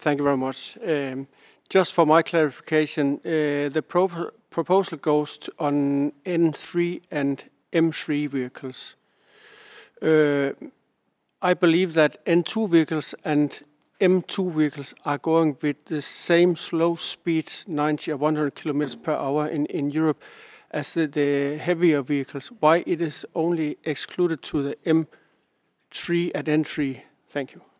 Thank you very much. Just for my clarification, the proposal goes on N3 and M3 vehicles. I believe that N2 vehicles and M2 vehicles are going with the same slow speed, 90 or 100 kilometers per hour in Europe, as the heavier vehicles. Why it is only excluded to the M3 and N3? Thank you.